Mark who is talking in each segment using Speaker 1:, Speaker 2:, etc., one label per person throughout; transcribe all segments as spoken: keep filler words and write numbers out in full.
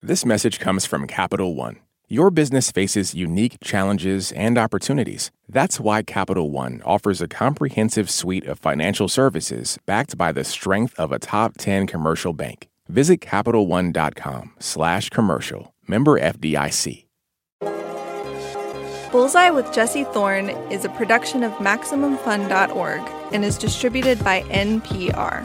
Speaker 1: This message comes from Capital One. Your business faces unique challenges and opportunities. That's why Capital One offers a comprehensive suite of financial services backed by the strength of a top ten commercial bank. Visit CapitalOne.com slash commercial. Member F D I C.
Speaker 2: Bullseye with Jesse Thorne is a production of Maximum Fun dot org and is distributed by N P R.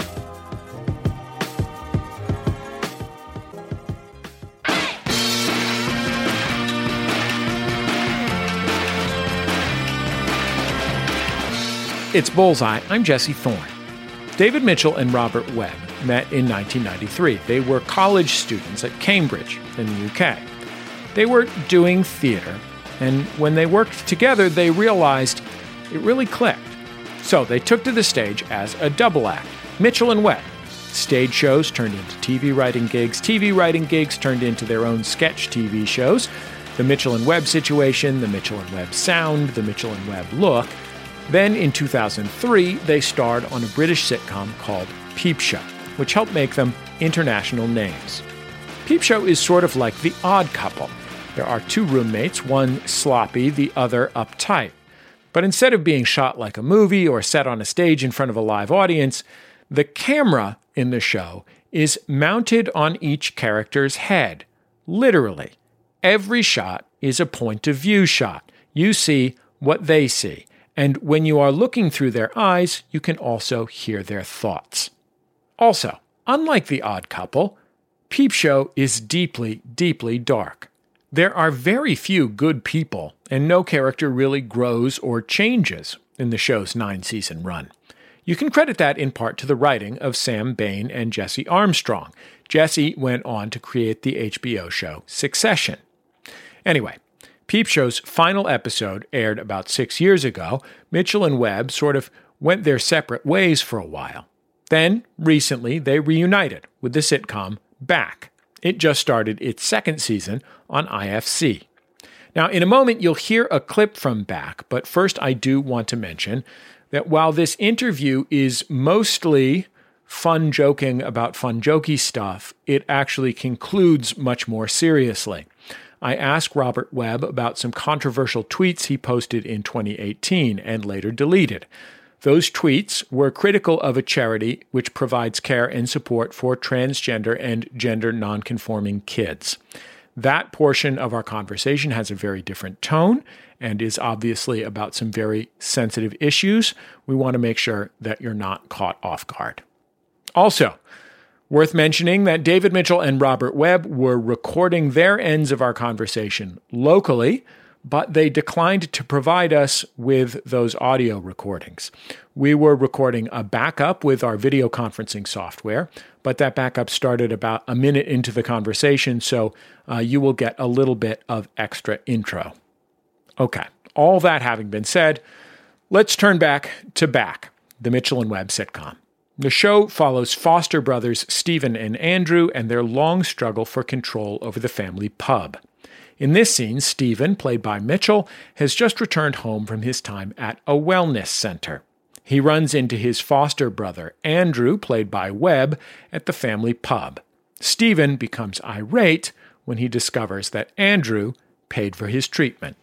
Speaker 3: It's Bullseye. I'm Jesse Thorne. David Mitchell and Robert Webb met in nineteen ninety-three. They were college students at Cambridge in the U K. They were doing theater, and when they worked together, they realized it really clicked. So they took to the stage as a double act, Mitchell and Webb. Stage shows turned into T V writing gigs. T V writing gigs turned into their own sketch T V shows. The Mitchell and Webb Situation, the Mitchell and Webb Sound, the Mitchell and Webb Look. Then in two thousand three, they starred on a British sitcom called Peep Show, which helped make them international names. Peep Show is sort of like The Odd Couple. There are two roommates, one sloppy, the other uptight. But instead of being shot like a movie or set on a stage in front of a live audience, the camera in the show is mounted on each character's head. Literally. Every shot is a point of view shot. You see what they see. And when you are looking through their eyes, you can also hear their thoughts. Also, unlike The Odd Couple, Peep Show is deeply, deeply dark. There are very few good people, and no character really grows or changes in the show's nine-season run. You can credit that in part to the writing of Sam Bain and Jesse Armstrong. Jesse went on to create the H B O show Succession. Anyway, Peep Show's final episode aired about six years ago. Mitchell and Webb sort of went their separate ways for a while. Then, recently, they reunited with the sitcom Back. It just started its second season on I F C. Now, in a moment, you'll hear a clip from Back, but first I do want to mention that while this interview is mostly fun joking about fun jokey stuff, it actually concludes much more seriously. I asked Robert Webb about some controversial tweets he posted in twenty eighteen and later deleted. Those tweets were critical of a charity which provides care and support for transgender and gender nonconforming kids. That portion of our conversation has a very different tone and is obviously about some very sensitive issues. We want to make sure that you're not caught off guard. Also, worth mentioning that David Mitchell and Robert Webb were recording their ends of our conversation locally, but they declined to provide us with those audio recordings. We were recording a backup with our video conferencing software, but that backup started about a minute into the conversation, so uh, you will get a little bit of extra intro. Okay, all that having been said, let's turn back to Back, the Mitchell and Webb sitcom. The show follows foster brothers Stephen and Andrew and their long struggle for control over the family pub. In this scene, Stephen, played by Mitchell, has just returned home from his time at a wellness center. He runs into his foster brother, Andrew, played by Webb, at the family pub. Stephen becomes irate when he discovers that Andrew paid for his treatment.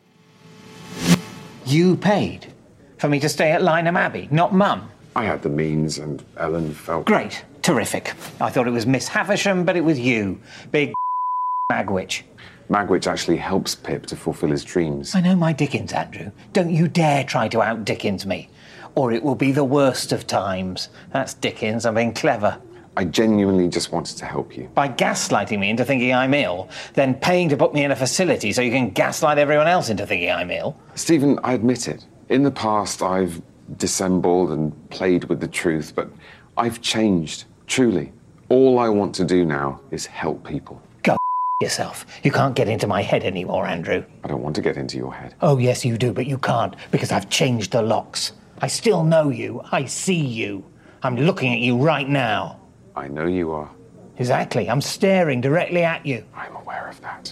Speaker 4: You paid for me to stay at Lynham Abbey, not Mum?
Speaker 5: I had the means, and Ellen felt...
Speaker 4: Great. Terrific. I thought it was Miss Havisham, but it was you. Big Magwitch.
Speaker 5: Magwitch actually helps Pip to fulfill his dreams.
Speaker 4: I know my Dickens, Andrew. Don't you dare try to out-Dickens me, or it will be the worst of times. That's Dickens. I'm being clever.
Speaker 5: I genuinely just wanted to help you.
Speaker 4: By gaslighting me into thinking I'm ill, then paying to put me in a facility so you can gaslight everyone else into thinking I'm ill.
Speaker 5: Stephen, I admit it. In the past, I've dissembled and played with the truth, but I've changed, truly. All I want to do now is help people.
Speaker 4: Go yourself. You can't get into my head anymore, Andrew.
Speaker 5: I don't want to get into your head.
Speaker 4: Oh, yes, you do, but you can't, because I've changed the locks. I still know you. I see you. I'm looking at you right now.
Speaker 5: I know you are.
Speaker 4: Exactly. I'm staring directly at you.
Speaker 5: I'm aware of that.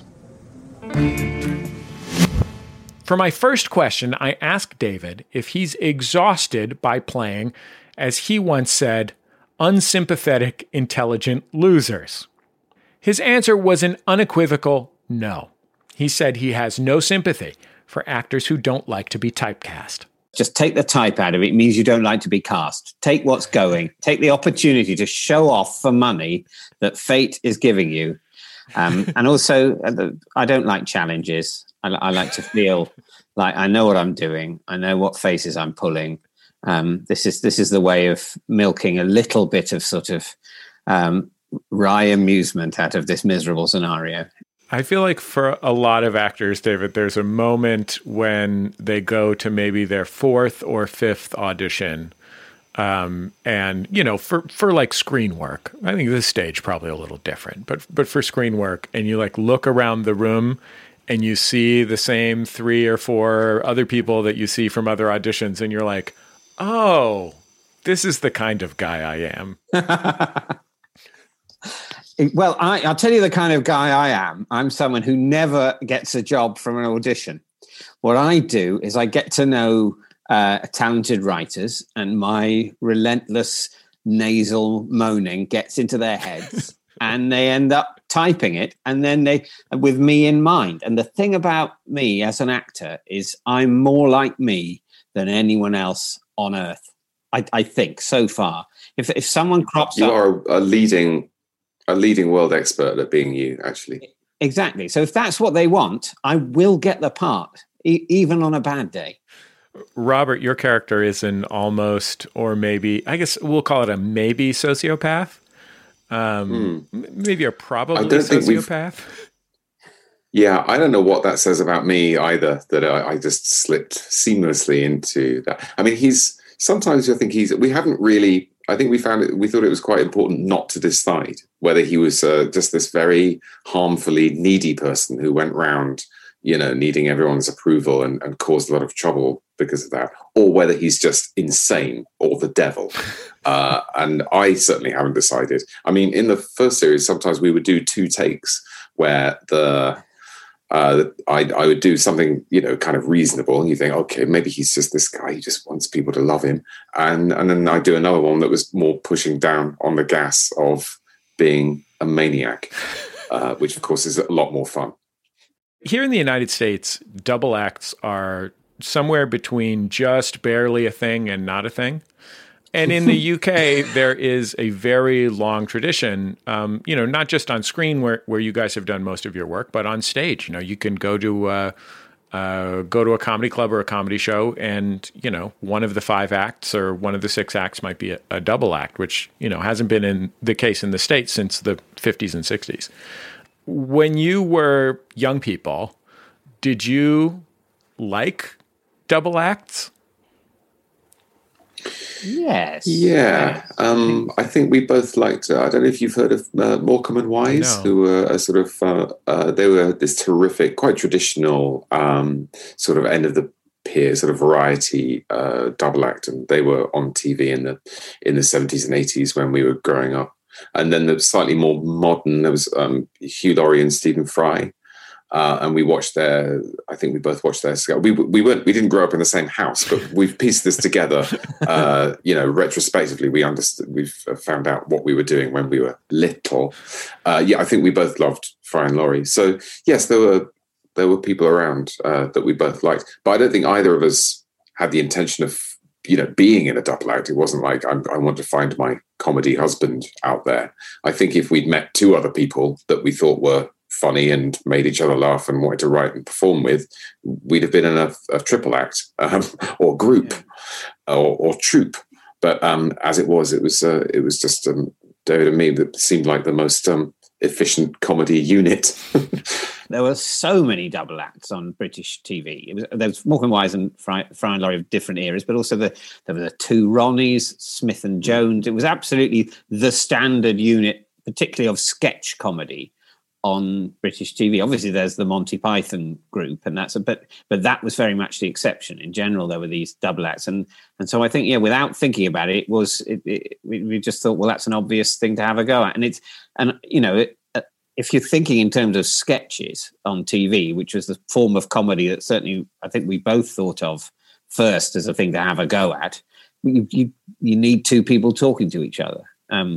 Speaker 3: For my first question, I asked David if he's exhausted by playing, as he once said, unsympathetic, intelligent losers. His answer was an unequivocal no. He said he has no sympathy for actors who don't like to be typecast.
Speaker 6: Just take the type out of it. It means you don't like to be cast. Take what's going. Take the opportunity to show off for money that fate is giving you. Um, and also, uh, I don't like challenges. I, I like to feel like I know what I'm doing. I know what faces I'm pulling. Um, this is this is the way of milking a little bit of sort of um, wry amusement out of this miserable scenario.
Speaker 3: I feel like for a lot of actors, David, there's a moment when they go to maybe their fourth or fifth audition. Um, and, you know, for, for like screen work, I think this stage probably a little different, but, but for screen work, and you like look around the room and you see the same three or four other people that you see from other auditions. And you're like, oh, this is the kind of guy I am.
Speaker 6: Well, I, I'll tell you the kind of guy I am. I'm someone who never gets a job from an audition. What I do is I get to know uh, talented writers, and my relentless nasal moaning gets into their heads and they end up typing it, and then they, with me in mind. And the thing about me as an actor is I'm more like me than anyone else on earth. I, I think so far. If, if someone crops
Speaker 5: you
Speaker 6: up...
Speaker 5: You are a leading... a leading world expert at being you, actually.
Speaker 6: Exactly. So if that's what they want, I will get the part, e- even on a bad day.
Speaker 3: Robert, your character is an almost, or maybe, I guess we'll call it a maybe sociopath. Um, mm. Maybe a probably
Speaker 5: I don't
Speaker 3: sociopath.
Speaker 5: Think yeah, I don't know what that says about me either, that I, I just slipped seamlessly into that. I mean, he's, sometimes I think he's, we haven't really... I think we found it, we thought it was quite important not to decide whether he was uh, just this very harmfully needy person who went round, you know, needing everyone's approval and, and caused a lot of trouble because of that, or whether he's just insane or the devil. Uh, and I certainly haven't decided. I mean, in the first series, sometimes we would do two takes where the... Uh, I, I would do something, you know, kind of reasonable, and you think, okay, maybe he's just this guy who just wants people to love him, and and then I do another one that was more pushing down on the gas of being a maniac, uh, which of course is a lot more fun.
Speaker 3: Here in the United States, double acts are somewhere between just barely a thing and not a thing. And in the U K, there is a very long tradition, um, you know, not just on screen where, where you guys have done most of your work, but on stage. You know, you can go to uh, uh, go to a comedy club or a comedy show, and, you know, one of the five acts or one of the six acts might be a, a double act, which, you know, hasn't been in the case in the States since the fifties and sixties. When you were young people, did you like double acts?
Speaker 6: Yes.
Speaker 5: Yeah. Um, I think we both liked, uh, I don't know if you've heard of uh, Morecambe and Wise,
Speaker 3: no.
Speaker 5: who were a sort of, uh, uh, they were this terrific, quite traditional um, sort of end of the pier sort of variety uh, double act. And they were on T V in the in the seventies and eighties when we were growing up. And then the slightly more modern, there was um, Hugh Laurie and Stephen Fry. Uh, and we watched their, I think we both watched their, we we weren't, we didn't grow up in the same house, but we've pieced this together, uh, you know, retrospectively, we understood, we've found out what we were doing when we were little. Uh, yeah, I think we both loved Fry and Laurie. So yes, there were, there were people around uh, that we both liked, but I don't think either of us had the intention of, you know, being in a double act. It wasn't like, I'm, I want to find my comedy husband out there. I think if we'd met two other people that we thought were funny and made each other laugh and wanted to write and perform with, we'd have been in a, a triple act um, or group yeah. or, or troupe. But um, as it was, it was uh, it was just um, David and me that seemed like the most um, efficient comedy unit.
Speaker 6: There were so many double acts on British T V. It was, there was Morecambe and Wise and Fry, Fry and Laurie of different eras, but also the, there were the two Ronnies, Smith and Jones. It was absolutely the standard unit, particularly of sketch comedy, on British T V. Obviously, there's the Monty Python group, and that's a bit, but that was very much the exception. In general, there were these double acts, and and so I think, yeah, without thinking about it, it was it, it, we just thought, well, that's an obvious thing to have a go at, and it's and you know, it, if you're thinking in terms of sketches on T V, which was the form of comedy that certainly I think we both thought of first as a thing to have a go at, you you, you need two people talking to each other. Um,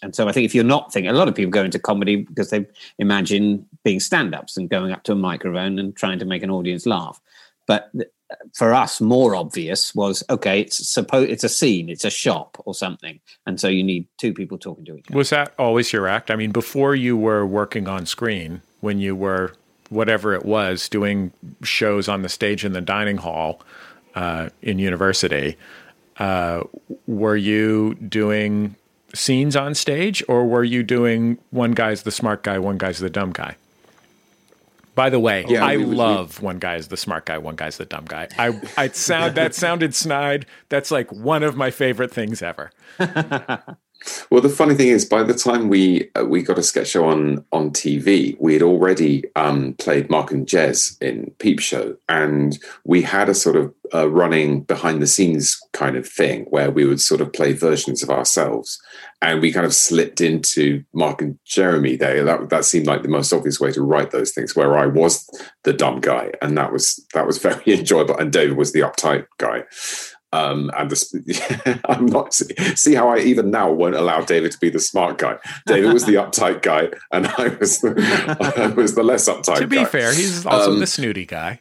Speaker 6: And so I think if you're not thinking, a lot of people go into comedy because they imagine being stand-ups and going up to a microphone and trying to make an audience laugh. But for us, more obvious was, okay, it's suppose it's a scene, it's a shop or something. And so you need two people talking to each other.
Speaker 3: Was that always your act? I mean, before you were working on screen, when you were, whatever it was, doing shows on the stage in the dining hall uh, in university, uh, were you doing scenes on stage, or were you doing one guy's the smart guy, one guy's the dumb guy? By the way, yeah, I we, love we, one guy's the smart guy, one guy's the dumb guy. I, I sound that sounded snide. That's like one of my favorite things ever.
Speaker 5: Well, the funny thing is, by the time we uh, we got a sketch show on on T V, we had already um, played Mark and Jez in Peep Show, and we had a sort of uh, running behind the scenes kind of thing where we would sort of play versions of ourselves, and we kind of slipped into Mark and Jeremy there. That that seemed like the most obvious way to write those things, where I was the dumb guy, and that was that was very enjoyable, and David was the uptight guy. Um, and the, I'm not see how I even now won't allow David to be the smart guy. David was the uptight guy, and I was the, I was the less uptight guy.
Speaker 3: To be
Speaker 5: guy.
Speaker 3: fair, he's also
Speaker 5: um,
Speaker 3: the snooty guy.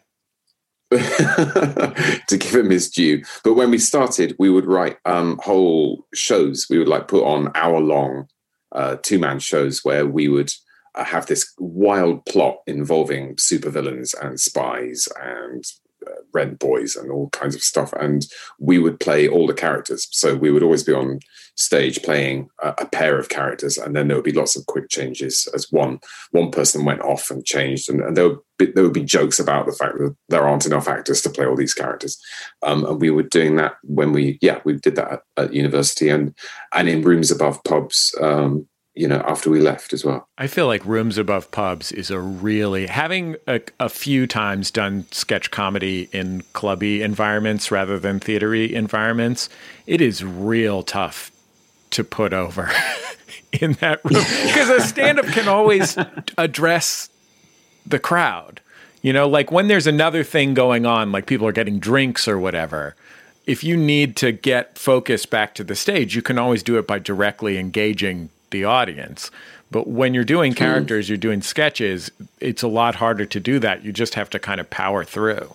Speaker 5: To give him his due. But when we started, we would write um, whole shows. We would like put on hour-long uh, two-man shows where we would uh, have this wild plot involving supervillains and spies and Uh, rent boys and all kinds of stuff, and we would play all the characters. So we would always be on stage playing a, a pair of characters, and then there would be lots of quick changes as one one person went off and changed, and, and there would be, there would be jokes about the fact that there aren't enough actors to play all these characters. Um, and we were doing that when we yeah we did that at, at university and and in rooms above pubs. Um, you know, after we left as well.
Speaker 3: I feel like Rooms Above Pubs is a really, having a, a few times done sketch comedy in clubby environments rather than theatery environments, it is real tough to put over in that room. Because a stand-up can always address the crowd. You know, like when there's another thing going on, like people are getting drinks or whatever, if you need to get focus back to the stage, you can always do it by directly engaging the audience. But when you're doing characters, you're doing sketches, it's a lot harder to do that. You just have to kind of power through.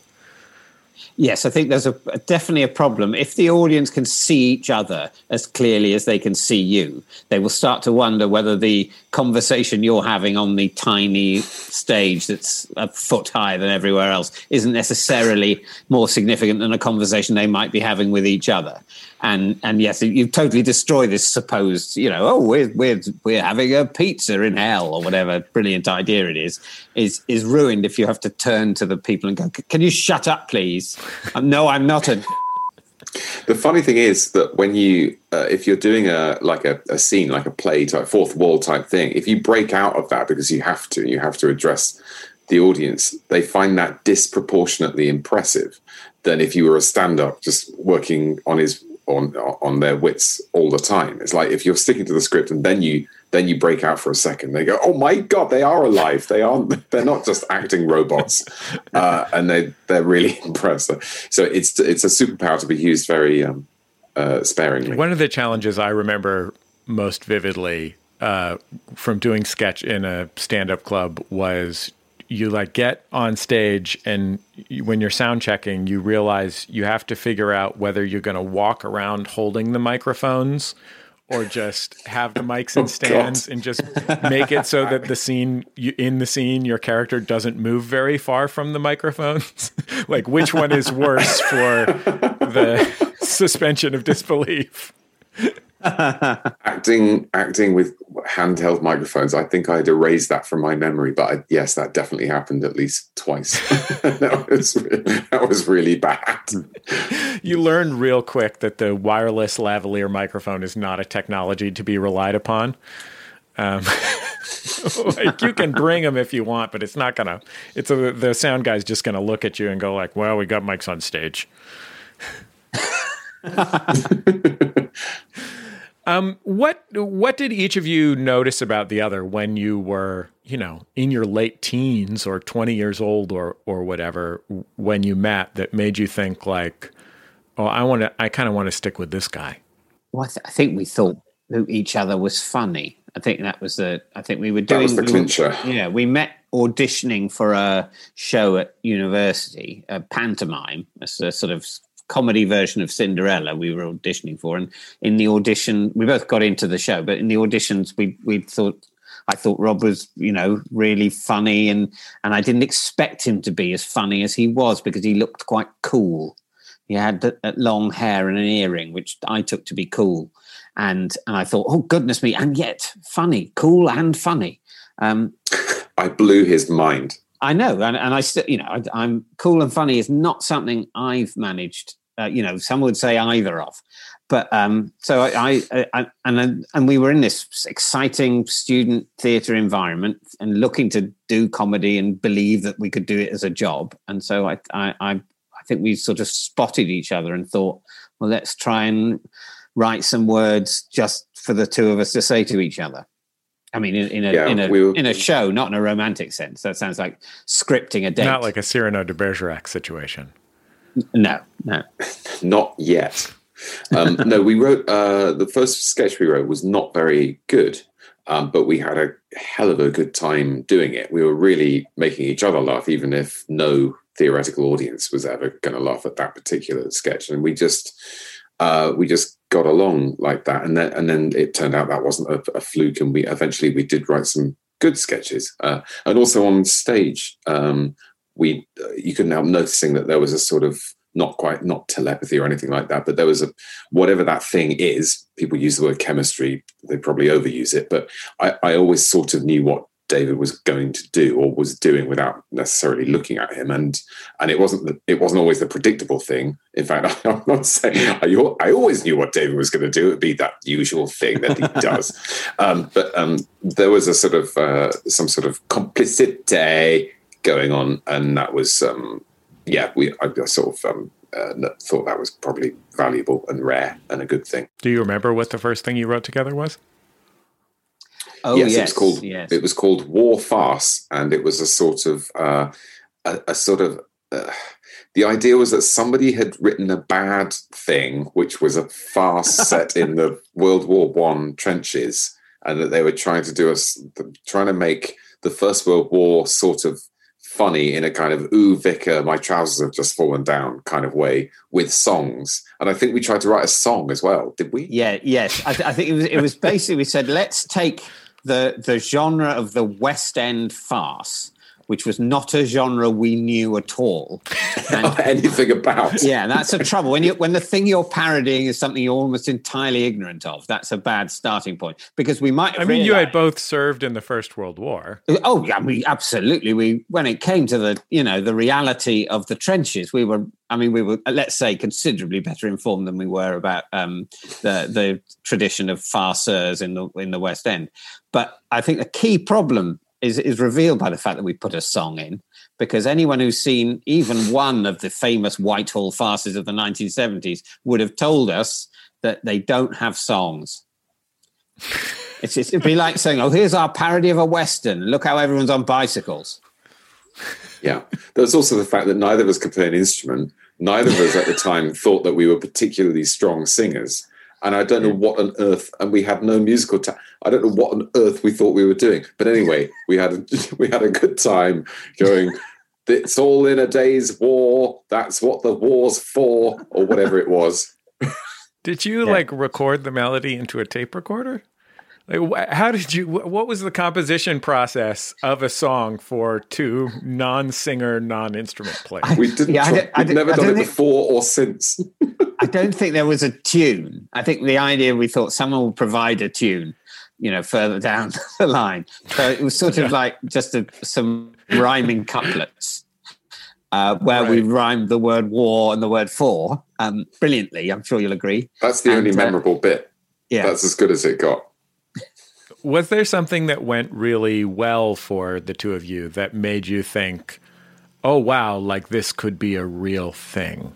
Speaker 6: Yes, I think there's a definitely a problem. If the audience can see each other as clearly as they can see you, they will start to wonder whether the conversation you're having on the tiny stage that's a foot higher than everywhere else isn't necessarily more significant than a conversation they might be having with each other. And and yes, you totally destroy this supposed, you know, oh, we're we're we're having a pizza in hell or whatever brilliant idea it is, is is ruined if you have to turn to the people and go, can you shut up, please? Um, no, I'm not a.
Speaker 5: The funny thing is that when you, uh, if you're doing a like a, a scene, like a play type, fourth wall type thing, if you break out of that because you have to, you have to address the audience, they find that disproportionately impressive than if you were a stand-up just working on his on on their wits all the time. It's like if you're sticking to the script and then you then you break out for a second, they go, oh my God, they are alive. They aren't, they're not just acting robots. Uh, and they, they're really impressed. So it's, it's a superpower to be used very um, uh, sparingly.
Speaker 3: One of the challenges I remember most vividly uh, from doing sketch in a stand-up club was you like get on stage and you, when you're sound checking, you realize you have to figure out whether you're going to walk around holding the microphones or just have the mics in oh, stands God. and just make it so that the scene, you, in the scene, your character doesn't move very far from the microphones. Like, which one is worse for the suspension of disbelief?
Speaker 5: acting acting with handheld microphones, I think I'd erased that from my memory, but I, yes, that definitely happened at least twice. that, was, that was really bad.
Speaker 3: You learned real quick that the wireless lavalier microphone is not a technology to be relied upon. Um, like you can bring them if you want, but it's not gonna. It's a, the sound guy's just gonna look at you and go like, "Well, we got mics on stage." Um, what what did each of you notice about the other when you were, you know, in your late teens or twenty years old or or whatever, when you met, that made you think like, oh, I want to, I kind of want to stick with this guy?
Speaker 6: Well, I, th- I think we thought who each other was funny. I think that was the. I think we were doing.
Speaker 5: That was the
Speaker 6: we
Speaker 5: clincher.
Speaker 6: Were, yeah, we met auditioning for a show at university, a pantomime, a sort of comedy version of Cinderella. We were auditioning for, and in the audition, we both got into the show. But in the auditions, we we thought. I thought Rob was, you know, really funny, and and I didn't expect him to be as funny as he was because he looked quite cool. He had the, that long hair and an earring, which I took to be cool, and and I thought, oh goodness me, and yet funny, cool and funny. Um,
Speaker 5: I blew his mind.
Speaker 6: I know, and, and I still, you know, I, I'm cool and funny is not something I've managed. Uh, you know, some would say either of. But um, so I, I, I and and we were in this exciting student theatre environment and looking to do comedy and believe that we could do it as a job. And so I, I, I think we sort of spotted each other and thought, well, let's try and write some words just for the two of us to say to each other. I mean, in, in a
Speaker 5: yeah,
Speaker 6: in a
Speaker 5: we were,
Speaker 6: in a show, not in a romantic sense. That sounds like scripting a date.
Speaker 3: Not like a Cyrano de Bergerac situation.
Speaker 6: No, no,
Speaker 5: not yet. um, no, we wrote, uh, the first sketch we wrote was not very good, um, but we had a hell of a good time doing it. We were really making each other laugh, even if no theoretical audience was ever going to laugh at that particular sketch. And we just, uh, we just got along like that. And then, and then it turned out that wasn't a, a fluke. And we eventually we did write some good sketches. Uh, and also on stage, um, we, uh, you couldn't help noticing that there was a sort of, not quite, not telepathy or anything like that, but there was a, whatever that thing is, people use the word chemistry, they probably overuse it, but I, I always sort of knew what David was going to do or was doing without necessarily looking at him. And and it wasn't the, it wasn't always the predictable thing. In fact, I'm not saying, I, I always knew what David was going to do. It'd be that usual thing that he does. um, but um, there was a sort of, uh, some sort of complicity going on, and that was, um, yeah, we I sort of um, uh, thought that was probably valuable and rare and a good thing.
Speaker 3: Do you remember what the first thing you wrote together was?
Speaker 6: Oh
Speaker 5: yes,
Speaker 6: yes,
Speaker 5: it was called
Speaker 6: yes.
Speaker 5: it was called War Farce, and it was a sort of uh, a, a sort of uh, the idea was that somebody had written a bad thing, which was a farce set in the World War One trenches, and that they were trying to do us trying to make the First World War sort of funny in a kind of, ooh, Vicar, my trousers have just fallen down kind of way with songs. And I think we tried to write a song as well, did we?
Speaker 6: Yeah, yes. I, th- I think it was it was basically, we said, let's take the the genre of the West End farce, which was not a genre we knew at all.
Speaker 5: And, anything about.
Speaker 6: Yeah, that's a trouble. When you when the thing you're parodying is something you're almost entirely ignorant of, that's a bad starting point. Because we might have
Speaker 3: I mean,
Speaker 6: realized,
Speaker 3: you had both served in the First World War.
Speaker 6: Oh, yeah, we absolutely. We when it came to the, you know, the reality of the trenches, we were, I mean, we were, let's say, considerably better informed than we were about um, the the tradition of farceurs in the in the West End. But I think the key problem is is revealed by the fact that we put a song in, because anyone who's seen even one of the famous Whitehall farces of the nineteen seventies would have told us that they don't have songs. It's just, it'd be like saying, oh, here's our parody of a Western. Look how everyone's on bicycles.
Speaker 5: Yeah. There was also the fact that neither of us could play an instrument. Neither of us at the time thought that we were particularly strong singers. And I don't know what on earth, and we had no musical ta- I don't know what on earth we thought we were doing. But anyway, we had a, we had a good time going, it's all in a day's war. That's what the war's for, or whatever it was.
Speaker 3: Did you, yeah. like, record the melody into a tape recorder? Like, how did you, what was the composition process of a song for two non-singer, non-instrument players?
Speaker 5: We didn't,
Speaker 6: yeah,
Speaker 5: try,
Speaker 6: I did, I
Speaker 5: we've
Speaker 6: did,
Speaker 5: never
Speaker 6: I
Speaker 5: done it
Speaker 6: think,
Speaker 5: before or since.
Speaker 6: I don't think there was a tune. I think the idea, we thought someone would provide a tune, you know, further down the line. So it was sort of like just a, some rhyming couplets uh, where right. we rhymed the word war and the word for um, brilliantly. I'm sure you'll agree.
Speaker 5: That's the and, only memorable uh, bit.
Speaker 6: Yeah.
Speaker 5: That's as good as it got.
Speaker 3: Was there something that went really well for the two of you that made you think, oh, wow, like this could be a real thing?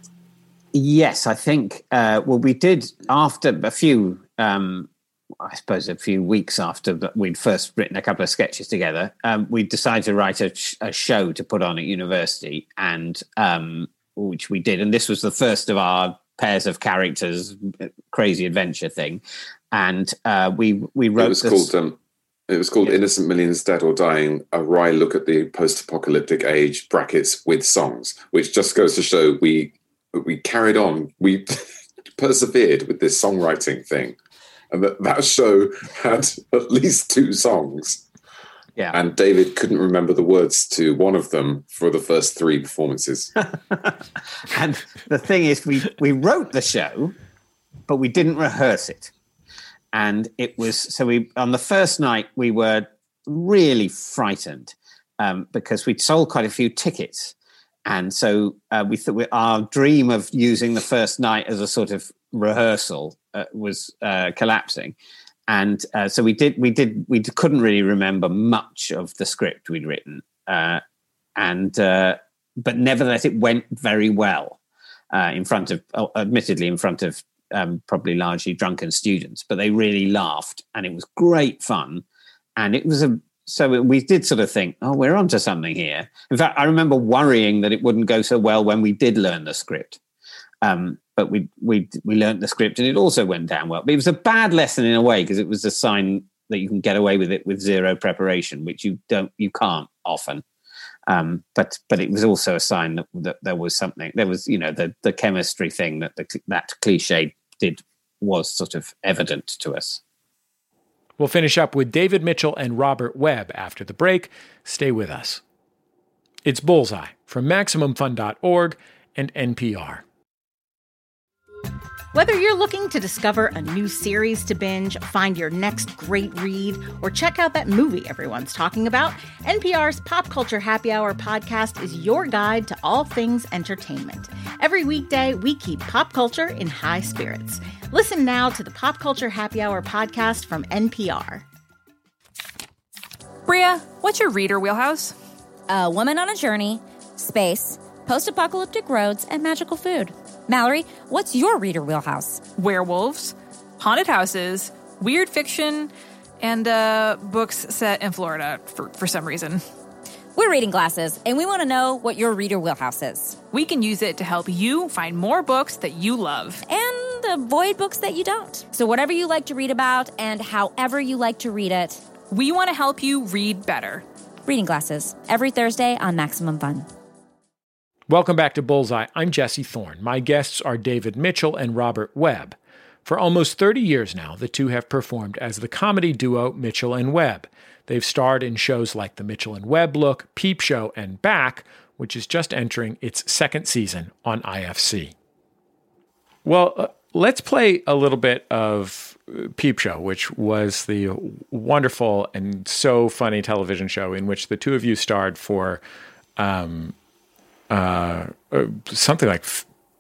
Speaker 6: Yes, I think, uh, well, we did after a few, um, I suppose a few weeks after we'd first written a couple of sketches together, um, we decided to write a, a show to put on at university, and um, which we did. And this was the first of our pairs of characters, crazy adventure thing. and uh, we we wrote.
Speaker 5: It was
Speaker 6: this,
Speaker 5: called. Um, it was called yeah. Innocent Millions Dead or Dying: A Wry Look at the Post-Apocalyptic Age (brackets with songs), which just goes to show we we carried on, we persevered with this songwriting thing, and that that show had at least two songs.
Speaker 6: Yeah.
Speaker 5: And David couldn't remember the words to one of them for the first three performances.
Speaker 6: And the thing is, we, we wrote the show, but we didn't rehearse it. And it was, so we, on the first night, we were really frightened um, because we'd sold quite a few tickets. And so uh, we thought we, our dream of using the first night as a sort of rehearsal uh, was uh, collapsing. And uh, so we did, we did, we couldn't really remember much of the script we'd written. Uh, and, uh, but nevertheless, it went very well uh, in front of, oh, admittedly, in front of um, probably largely drunken students, but they really laughed and it was great fun. And it was a, so we did sort of think, oh, we're onto something here. In fact, I remember worrying that it wouldn't go so well when we did learn the script. Um, but we we we learned the script and it also went down well. But it was a bad lesson in a way because it was a sign that you can get away with it with zero preparation, which you don't, you can't often. Um, but but it was also a sign that, that there was something. There was, you know, the the chemistry thing that the, that cliche did was sort of evident to us.
Speaker 3: We'll finish up with David Mitchell and Robert Webb after the break. Stay with us. It's Bullseye from Maximum Fun dot org and N P R.
Speaker 7: Whether you're looking to discover a new series to binge, find your next great read, or check out that movie everyone's talking about, N P R's Pop Culture Happy Hour podcast is your guide to all things entertainment. Every weekday, we keep pop culture in high spirits. Listen now to the Pop Culture Happy Hour podcast from N P R.
Speaker 8: Bria, what's your reader wheelhouse?
Speaker 9: A woman on a journey, space, post-apocalyptic roads, and magical food. Mallory, what's your reader wheelhouse?
Speaker 8: Werewolves, haunted houses, weird fiction, and uh, books set in Florida for, for some reason.
Speaker 9: We're Reading Glasses, and we want to know what your reader wheelhouse is.
Speaker 8: We can use it to help you find more books that you love.
Speaker 9: And avoid books that you don't. So whatever you like to read about and however you like to read it,
Speaker 8: we want to help you read better.
Speaker 9: Reading Glasses, every Thursday on Maximum Fun.
Speaker 3: Welcome back to Bullseye. I'm Jesse Thorne. My guests are David Mitchell and Robert Webb. For almost thirty years now, the two have performed as the comedy duo Mitchell and Webb. They've starred in shows like The Mitchell and Webb Look, Peep Show, and Back, which is just entering its second season on I F C. Well, uh, let's play a little bit of Peep Show, which was the wonderful and so funny television show in which the two of you starred for um, uh, something like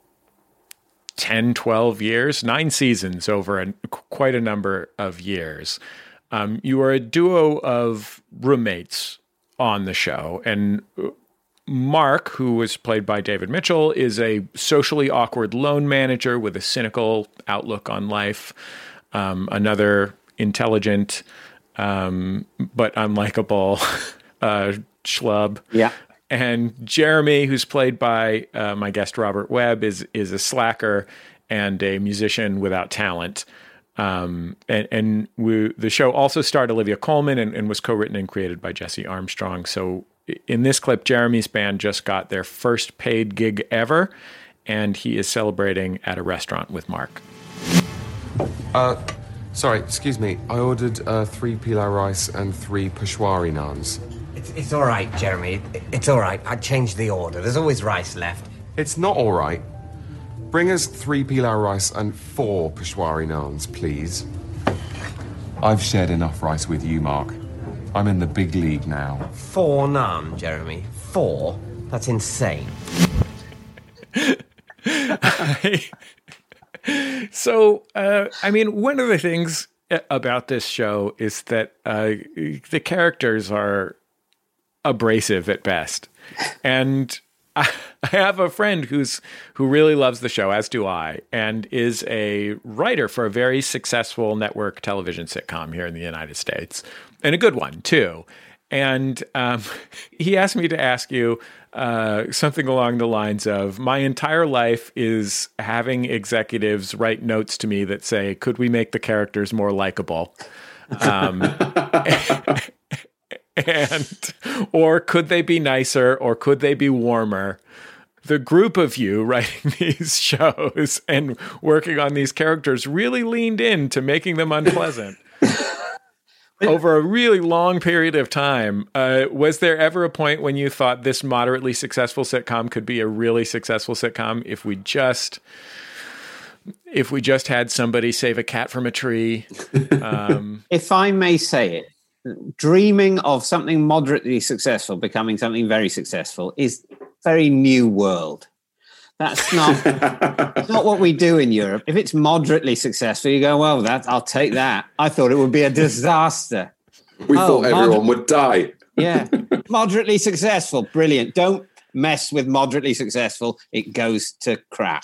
Speaker 3: ten, twelve years, nine seasons over a, quite a number of years. Um, you are a duo of roommates on the show, and Mark, who was played by David Mitchell, is a socially awkward loan manager with a cynical outlook on life. Um, another intelligent um, but unlikable uh, schlub.
Speaker 6: Yeah.
Speaker 3: And Jeremy, who's played by uh, my guest Robert Webb, is is a slacker and a musician without talent. Um, and and we, the show also starred Olivia Colman and, and was co-written and created by Jesse Armstrong. So in this clip, Jeremy's band just got their first paid gig ever, and he is celebrating at a restaurant with Mark.
Speaker 10: Uh, sorry, excuse me. I ordered uh, three pilau rice and three peshwari naans.
Speaker 11: It's, it's all right, Jeremy. It's all right. I changed the order. There's always rice left.
Speaker 10: It's not all right. Bring us three pilau rice and four peshwari naans, please. I've shared enough rice with you, Mark. I'm in the big league now.
Speaker 11: Four naan, Jeremy. Four? That's insane.
Speaker 3: So, uh, I mean, one of the things about this show is that uh, the characters are abrasive at best. And I, I have a friend who's who really loves the show, as do I, and is a writer for a very successful network television sitcom here in the United States, and a good one, too. And um, he asked me to ask you uh, something along the lines of, my entire life is having executives write notes to me that say, could we make the characters more likable? Um, and, or could they be nicer, or could they be warmer? The group of you writing these shows and working on these characters really leaned into making them unpleasant. Over a really long period of time, uh, was there ever a point when you thought this moderately successful sitcom could be a really successful sitcom if we just, if we just had somebody save a cat from a tree? Um,
Speaker 6: if I may say it, dreaming of something moderately successful becoming something very successful is very new world. That's not that's not what we do in Europe. If it's moderately successful, you go, well, that I'll take that. I thought it would be a disaster.
Speaker 5: We
Speaker 6: oh,
Speaker 5: thought everyone
Speaker 6: moder-
Speaker 5: would die.
Speaker 6: Yeah. Moderately successful. Brilliant. Don't mess with moderately successful. It goes to crap.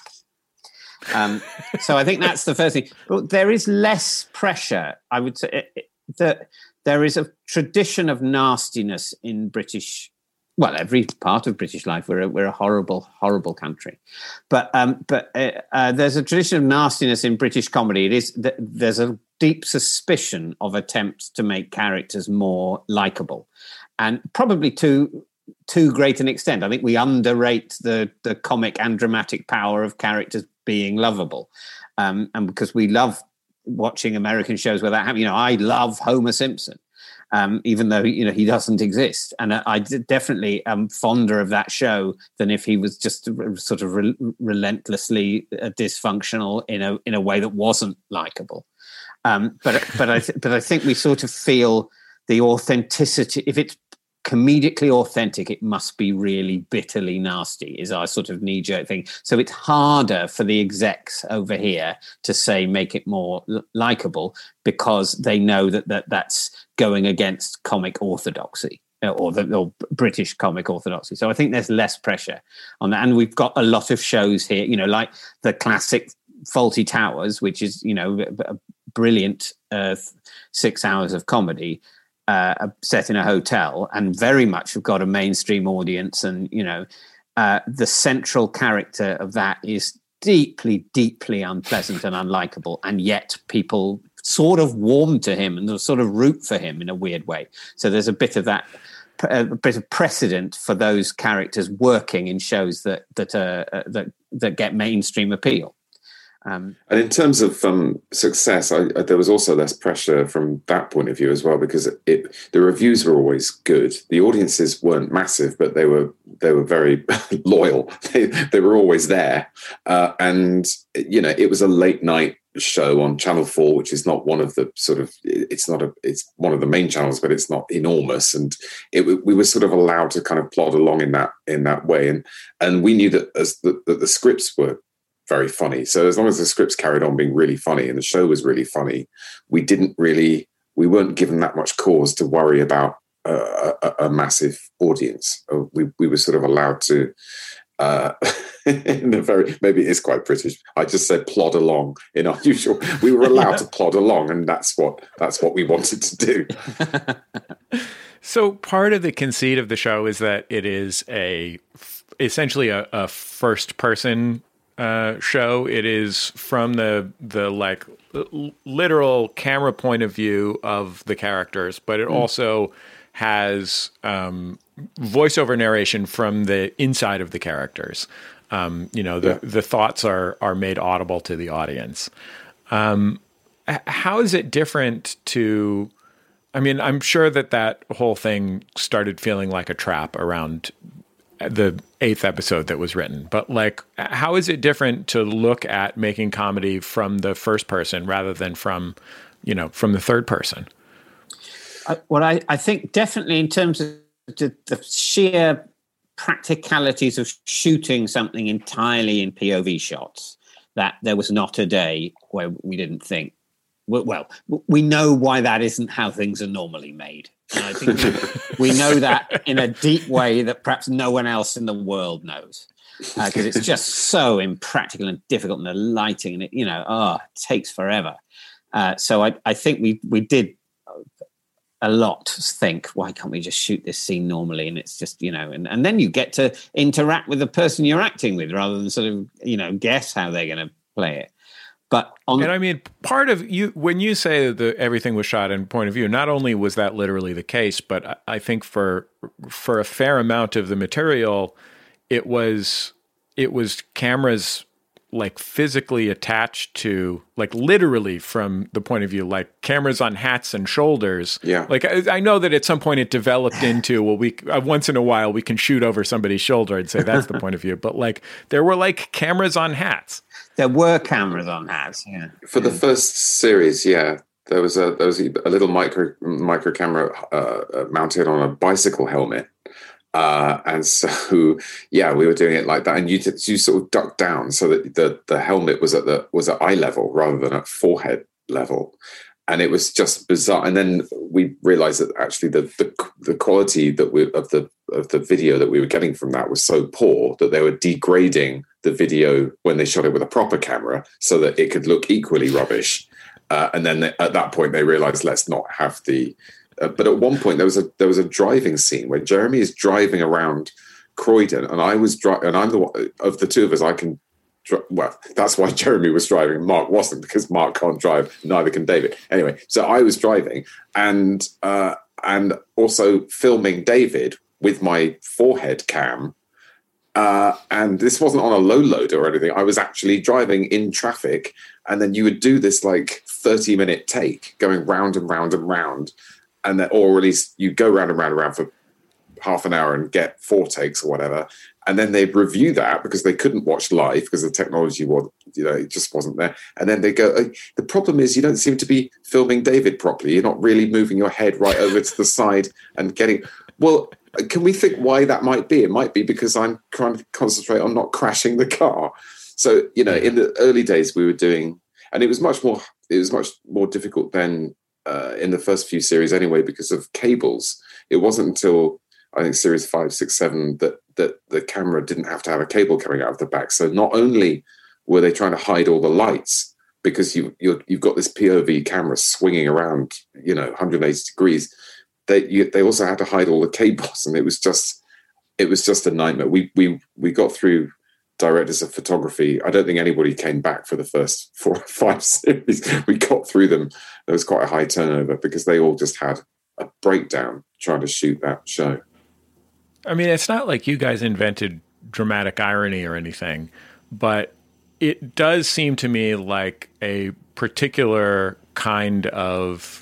Speaker 6: Um, so I think that's the first thing. But there is less pressure, I would say. That there is a tradition of nastiness in British Well, every part of British life, we're a, we're a horrible, horrible country. But um, but uh, uh, there's a tradition of nastiness in British comedy. It is th- there's a deep suspicion of attempts to make characters more likable, and probably to too great an extent. I think we underrate the the comic and dramatic power of characters being lovable, um, and because we love watching American shows where that happens. You know, I love Homer Simpson. Um, even though, you know, he doesn't exist. And I, I definitely am fonder of that show than if he was just sort of re- relentlessly uh, dysfunctional in a in a way that wasn't likable. Um, but but I th- but I think we sort of feel the authenticity. If it's comedically authentic, it must be really bitterly nasty, is our sort of knee-jerk thing. So it's harder for the execs over here to say, make it more l- likable, because they know that, that that's going against comic orthodoxy or the or British comic orthodoxy. So I think there's less pressure on that. And we've got a lot of shows here, you know, like the classic Fawlty Towers, which is, you know, a brilliant uh, six hours of comedy, Uh, set in a hotel, and very much have got a mainstream audience. And, you know, uh, the central character of that is deeply, deeply unpleasant and unlikable. And yet people sort of warm to him and sort of root for him in a weird way. So there's a bit of that, a bit of precedent for those characters working in shows that, that, uh, uh, that, that get mainstream appeal. Um,
Speaker 5: and in terms of um, success, I, I, there was also less pressure from that point of view as well, because it, it, the reviews were always good. The audiences weren't massive, but they were they were very loyal. They, they were always there, uh, and you know, it was a late night show on Channel Four, which is not one of the sort of it's not a it's one of the main channels, but it's not enormous, and it, we were sort of allowed to kind of plod along in that in that way, and and we knew that as the, that the scripts were very funny. So as long as the scripts carried on being really funny and the show was really funny, we didn't really, we weren't given that much cause to worry about uh, a, a massive audience. We we were sort of allowed to, uh, in a very, maybe it is quite British. I just said plod along in our usual, we were allowed to plod along, and that's what, that's what we wanted to do.
Speaker 3: So part of the conceit of the show is that it is a, essentially a, a first person Uh, show. It is from the the like literal camera point of view of the characters, but it mm. also has um, voiceover narration from the inside of the characters. Um, you know, the yeah. the thoughts are are made audible to the audience. Um, how is it different to? I mean, I'm sure that that whole thing started feeling like a trap around the eighth episode that was written, but like, how is it different to look at making comedy from the first person rather than from, you know, from the third person?
Speaker 6: Uh, well, I, I think definitely in terms of the, the sheer practicalities of shooting something entirely in P O V shots, that there was not a day where we didn't think, well, well we know why that isn't how things are normally made. And I think we, we know that in a deep way that perhaps no one else in the world knows, because uh, it's just so impractical and difficult, and the lighting and it, you know, oh, it takes forever. Uh, so I, I think we we did a lot think, why can't we just shoot this scene normally? And it's just, you know, and, and then you get to interact with the person you're acting with rather than sort of, you know, guess how they're going to play it. But on
Speaker 3: and I mean, part of you, when you say that the, everything was shot in point of view, not only was that literally the case, but I, I think for for a fair amount of the material, it was it was cameras like physically attached to, like literally from the point of view, like cameras on hats and shoulders.
Speaker 5: Yeah.
Speaker 3: Like I, I know that at some point it developed into, well, we uh, once in a while we can shoot over somebody's shoulder and say that's the point of view. But like there were like cameras on hats.
Speaker 6: There were cameras on hats. Yeah.
Speaker 5: For the first series, yeah, there was a there was a little micro micro camera uh, mounted on a bicycle helmet. Uh, and so, yeah, we were doing it like that, and you you sort of ducked down so that the, the helmet was at the was at eye level rather than at forehead level, and it was just bizarre. And then we realised that actually the, the the quality that we of the of the video that we were getting from that was so poor that they were degrading the video when they shot it with a proper camera so that it could look equally rubbish. Uh, and then they, at that point, they realised let's not have the. Uh, but at one point there was a there was a driving scene where Jeremy is driving around Croydon, and I was driving, and I'm the one of the two of us. I can, dri- well, that's why Jeremy was driving. Mark wasn't, because Mark can't drive. Neither can David. Anyway, so I was driving, and uh, and also filming David with my forehead cam. Uh, and this wasn't on a low loader or anything. I was actually driving in traffic, and then you would do this like thirty minute take, going round and round and round. And then, or at least you go round and round and round for half an hour and get four takes or whatever. And then they'd review that because they couldn't watch live because the technology was, you know, it just wasn't there. And then they go, the problem is you don't seem to be filming David properly. You're not really moving your head right over to the side and getting, well, can we think why that might be? It might be because I'm trying to concentrate on not crashing the car. So, you know, in the early days we were doing, and it was much more, it was much more difficult than, Uh, in the first few series anyway, because of cables. It wasn't until I think series five, six, seven that that the camera didn't have to have a cable coming out of the back. So not only were they trying to hide all the lights because you you're, you've got this P O V camera swinging around, you know, one hundred eighty degrees. They you, they also had to hide all the cables, and it was just it was just a nightmare. We we we got through directors of photography. I don't think anybody came back for the first four or five series. We got through them. There was quite a high turnover because they all just had a breakdown trying to shoot that show.
Speaker 3: I mean, it's not like you guys invented dramatic irony or anything, but it does seem to me like a particular kind of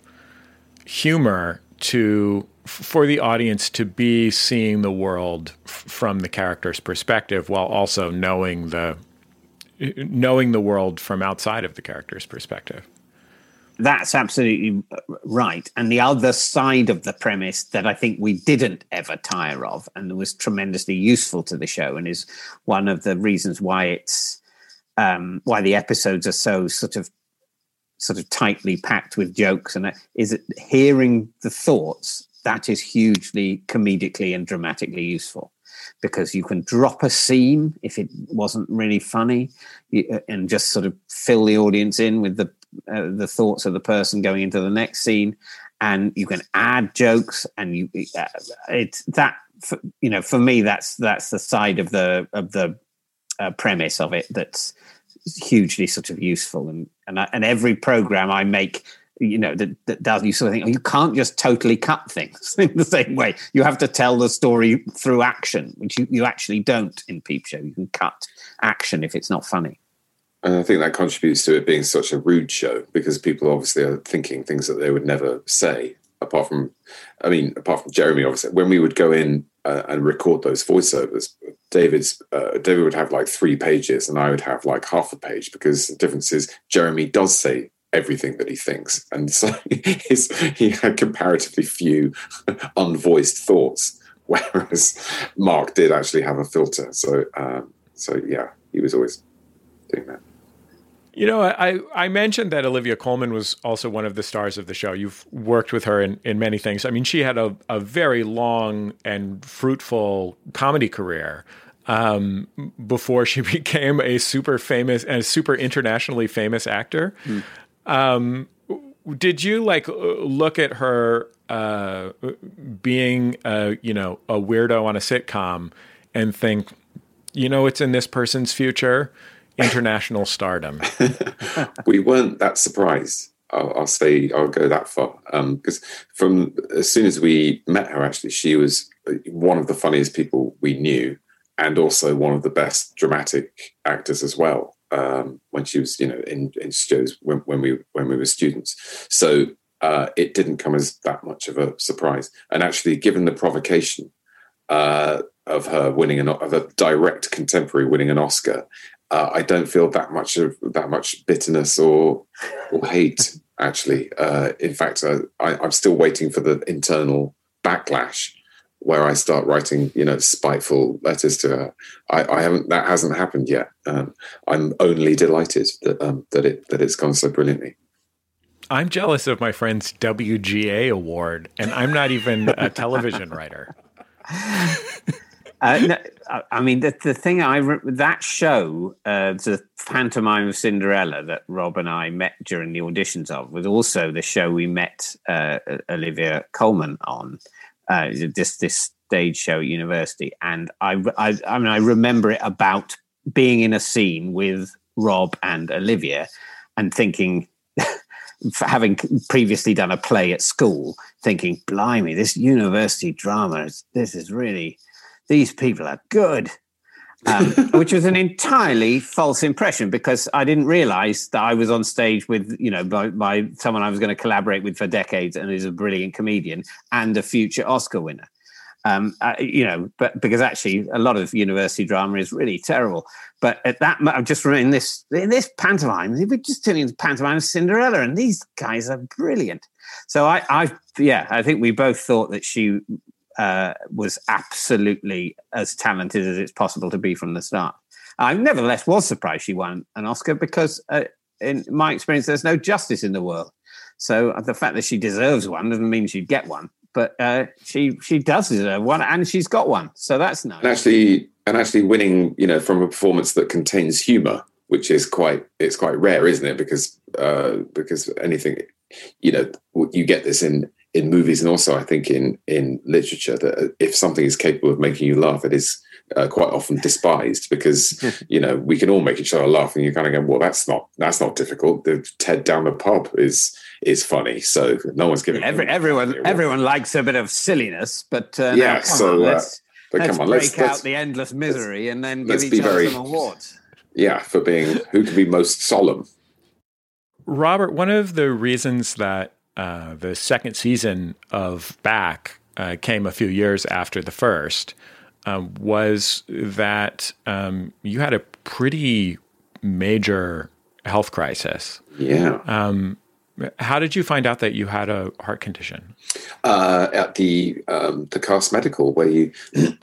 Speaker 3: humor to for the audience to be seeing the world f- from the character's perspective while also knowing the knowing the world from outside of the character's perspective.
Speaker 6: That's absolutely right. And the other side of the premise that I think we didn't ever tire of and was tremendously useful to the show and is one of the reasons why it's um, why the episodes are so sort of sort of tightly packed with jokes, and that is that hearing the thoughts, that is hugely comedically and dramatically useful, because you can drop a scene if it wasn't really funny and just sort of fill the audience in with the uh, the thoughts of the person going into the next scene, and you can add jokes, and you uh, it's that for, you know for me that's that's the side of the of the uh, premise of it that's hugely sort of useful, and and, I, and every program I make, you know, that, that does, you sort of think, oh, you can't just totally cut things in the same way. You have to tell the story through action, which you, you actually don't in Peep Show. You can cut action if it's not funny.
Speaker 5: And I think that contributes to it being such a rude show, because people obviously are thinking things that they would never say, apart from, I mean, apart from Jeremy, obviously. When we would go in uh, and record those voiceovers, David's uh, David would have like three pages and I would have like half a page, because the difference is Jeremy does say everything that he thinks, and so his, he had comparatively few unvoiced thoughts, whereas Mark did actually have a filter. So, um, so yeah, he was always doing that.
Speaker 3: You know, I, I mentioned that Olivia Colman was also one of the stars of the show. You've worked with her in, in many things. I mean, she had a, a very long and fruitful comedy career um, before she became a super famous and super internationally famous actor. Mm. Um, Did you like look at her uh, being, uh, you know, a weirdo on a sitcom and think, you know, it's in this person's future, international stardom?
Speaker 5: We weren't that surprised. I'll, I'll say I'll go that far because um, from as soon as we met her, actually, she was one of the funniest people we knew, and also one of the best dramatic actors as well. Um, when she was, you know, in, in shows when, when we when we were students, so uh, it didn't come as that much of a surprise. And actually, given the provocation uh, of her winning an of a direct contemporary winning an Oscar, uh, I don't feel that much of that much bitterness or or hate. Actually, uh, in fact, I, I, I'm still waiting for the internal backlash where I start writing, you know, spiteful letters to her. I, I haven't. That hasn't happened yet. Um, I'm only delighted that um, that it that it's gone so brilliantly.
Speaker 3: I'm jealous of my friend's W G A award, and I'm not even a television writer.
Speaker 6: Uh, no, I mean, the, the thing I that show, uh, the Pantomime of Cinderella that Rob and I met during the auditions of, was also the show we met uh, Olivia Colman on. Uh, this this stage show at university, and I, I I mean I remember it about being in a scene with Rob and Olivia, and thinking, for having previously done a play at school, thinking, blimey, this university drama, is, this is really. These people are good, um, which was an entirely false impression because I didn't realize that I was on stage with, you know, by, by someone I was going to collaborate with for decades and is a brilliant comedian and a future Oscar winner. Um, uh, you know, but because actually a lot of university drama is really terrible. But at that, I'm just in this in this pantomime, we're just turning into Pantomime of Cinderella, and these guys are brilliant. So I, I, yeah, I think we both thought that she. Uh, was absolutely as talented as it's possible to be from the start. I nevertheless was surprised she won an Oscar because, uh, in my experience, there's no justice in the world. So the fact that she deserves one doesn't mean she'd get one, but uh, she she does deserve one, and she's got one. So that's nice.
Speaker 5: And actually, and actually winning, you know, from a performance that contains humour, which is quite it's quite rare, isn't it? Because uh, because anything, you know, you get this in. in movies and also I think in, in literature that if something is capable of making you laugh, it is uh, quite often despised because, you know, we can all make each other laugh and you kind of go, well, that's not, that's not difficult. The Ted down the pub is, is funny. So no one's giving
Speaker 6: Every, everyone, everyone likes a bit of silliness, but uh,
Speaker 5: yeah,
Speaker 6: no, come
Speaker 5: so,
Speaker 6: on,
Speaker 5: uh,
Speaker 6: let's,
Speaker 5: but
Speaker 6: let's
Speaker 5: come on,
Speaker 6: break
Speaker 5: let's,
Speaker 6: out
Speaker 5: let's,
Speaker 6: the endless misery and then give
Speaker 5: be
Speaker 6: each other
Speaker 5: very,
Speaker 6: some awards.
Speaker 5: Yeah. For being, who can be most solemn.
Speaker 3: Robert, one of the reasons that Uh, the second season of Back uh, came a few years after the first um, was that um, you had a pretty major health crisis.
Speaker 5: Yeah.
Speaker 3: Um, how did you find out that you had a heart condition?
Speaker 5: Uh, at the um, the Cast Medical, where you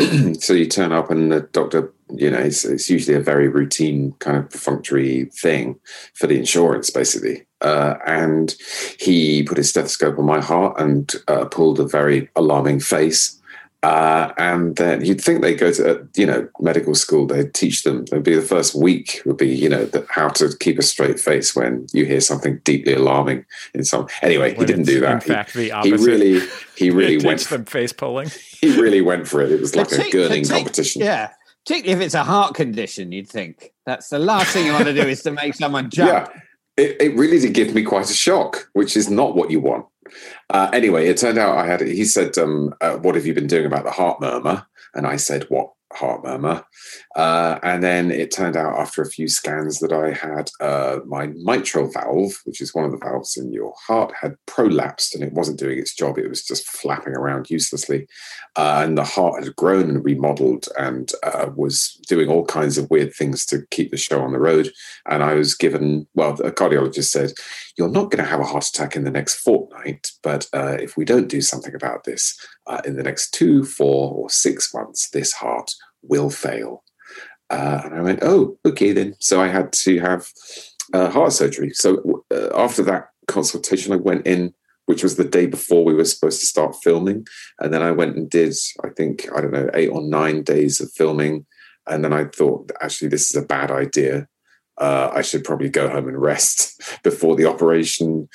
Speaker 5: so you turn up and the doctor, you know, it's, it's usually a very routine kind of perfunctory thing for the insurance, basically. Uh, and he put his stethoscope on my heart and uh, pulled a very alarming face. Uh, and then you'd think they go to, uh, you know, medical school, they'd teach them, it'd be the first week would be, you know, the, how to keep a straight face when you hear something deeply alarming in some, anyway,
Speaker 3: when
Speaker 5: he didn't do that.
Speaker 3: In fact,
Speaker 5: he,
Speaker 3: the opposite.
Speaker 5: He really, he really went
Speaker 3: for them face pulling.
Speaker 5: He really went for it. It was like
Speaker 6: Partic-
Speaker 5: a gurning
Speaker 6: partic-
Speaker 5: competition.
Speaker 6: Yeah. Particularly if it's a heart condition, you'd think. That's the last thing you want to do is to make someone jump.
Speaker 5: Yeah. It, it really did give me quite a shock, which is not what you want. Uh, anyway, it turned out I had, he said, um, uh, what have you been doing about the heart murmur? And I said, what heart murmur? Uh, and then it turned out after a few scans that I had uh, my mitral valve, which is one of the valves in your heart, had prolapsed and it wasn't doing its job. It was just flapping around uselessly. Uh, and the heart had grown and remodeled and uh, was doing all kinds of weird things to keep the show on the road. And I was given, well, the cardiologist said, you're not going to have a heart attack in the next fortnight, but uh, if we don't do something about this, uh, in the next two, four, or six months, this heart will fail. Uh, and I went, oh, okay then. So I had to have uh, heart surgery. So uh, after that consultation, I went in, which was the day before we were supposed to start filming. And then I went and did, I think, I don't know, eight or nine days of filming. And then I thought, actually, this is a bad idea. Uh, I should probably go home and rest before the operation.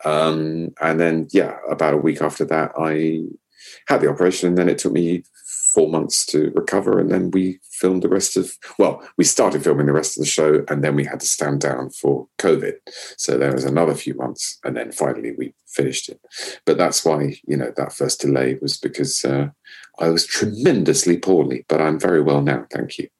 Speaker 5: Um, and then, yeah, about a week after that, I had the operation, and then it took me four months to recover. And then we filmed the rest of, well, we started filming the rest of the show, and then we had to stand down for COVID. So there was another few months, and then finally we finished it. But that's why, you know, that first delay was because uh, I was tremendously poorly, but I'm very well now. Thank you.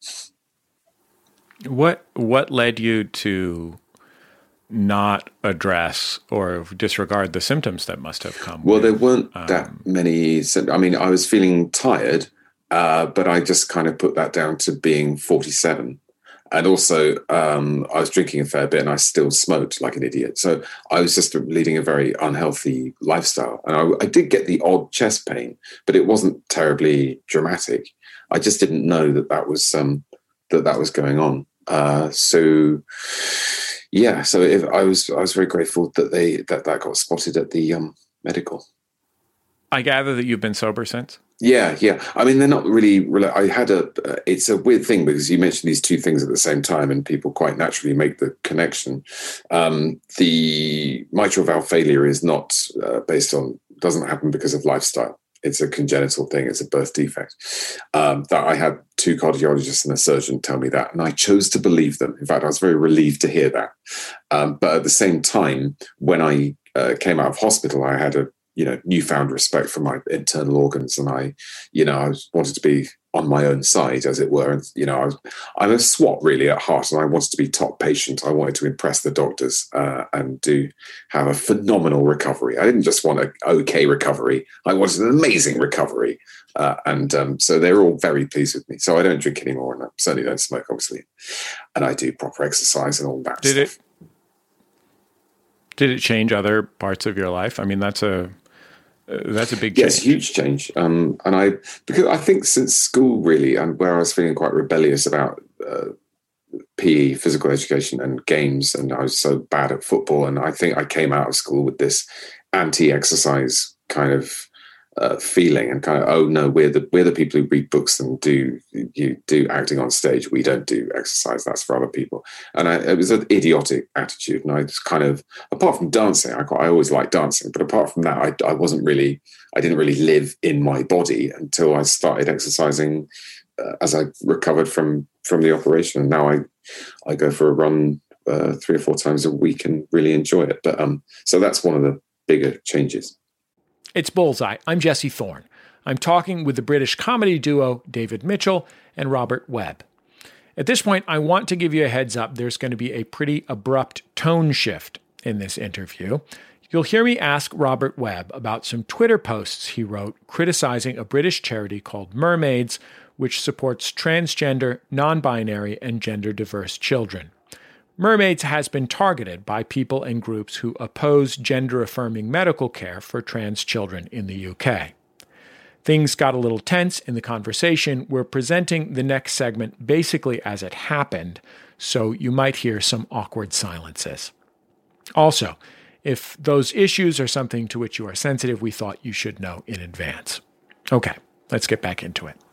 Speaker 3: What, what led you to not address or disregard the symptoms that must have come?
Speaker 5: Well,
Speaker 3: with,
Speaker 5: there weren't
Speaker 3: um,
Speaker 5: that many. I mean, I was feeling tired, uh, but I just kind of put that down to being forty-seven. And also, um, I was drinking a fair bit, and I still smoked like an idiot. So I was just leading a very unhealthy lifestyle. And I, I did get the odd chest pain, but it wasn't terribly dramatic. I just didn't know that that was um, that that was going on. Uh, so. Yeah, so if I was I was very grateful that they that, that got spotted at the um, medical.
Speaker 3: I gather that you've been sober since?
Speaker 5: Yeah, yeah. I mean, they're not really. I had a. Uh, it's a weird thing because you mentioned these two things at the same time, and people quite naturally make the connection. Um, the mitral valve failure is not uh, based on doesn't happen because of lifestyle. It's a congenital thing. It's a birth defect. Um, that I had two cardiologists and a surgeon tell me that, and I chose to believe them. In fact, I was very relieved to hear that. Um, but at the same time, when I uh, came out of hospital, I had a you know newfound respect for my internal organs, and I, you know, I was, wanted to be on my own side, as it were. And you know, I was, I'm a SWAT really at heart, and I wanted to be top patient. I wanted to impress the doctors uh, and do have a phenomenal recovery. I didn't just want an okay recovery. I wanted an amazing recovery. Uh, and um, so they're all very pleased with me. So I don't drink anymore, and I certainly don't smoke, obviously. And I do proper exercise and all that
Speaker 3: did
Speaker 5: stuff.
Speaker 3: It, did it change other parts of your life? I mean, that's a uh, that's a big change.
Speaker 5: Yes, huge change. Um, and I, because I think since school really, and where I was feeling quite rebellious about uh, P E, physical education, and games, and I was so bad at football, and I think I came out of school with this anti-exercise kind of uh, feeling, and kind of, oh no, we're the we're the people who read books and do you do acting on stage. We don't do exercise. That's for other people. And I, it was an idiotic attitude. And I just kind of, apart from dancing, I quite, I always liked dancing, but apart from that, I, I wasn't really, I didn't really live in my body until I started exercising uh, as I recovered from from the operation. And now I I go for a run uh, three or four times a week and really enjoy it. But um, so that's one of the bigger changes.
Speaker 3: It's Bullseye. I'm Jesse Thorne. I'm talking with the British comedy duo David Mitchell and Robert Webb. At this point, I want to give you a heads up. There's going to be a pretty abrupt tone shift in this interview. You'll hear me ask Robert Webb about some Twitter posts he wrote criticizing a British charity called Mermaids, which supports transgender, non-binary, and gender-diverse children. Mermaids has been targeted by people and groups who oppose gender-affirming medical care for trans children in the U K. Things got a little tense in the conversation. We're presenting the next segment basically as it happened, so you might hear some awkward silences. Also, if those issues are something to which you are sensitive, we thought you should know in advance. Okay, let's get back into it.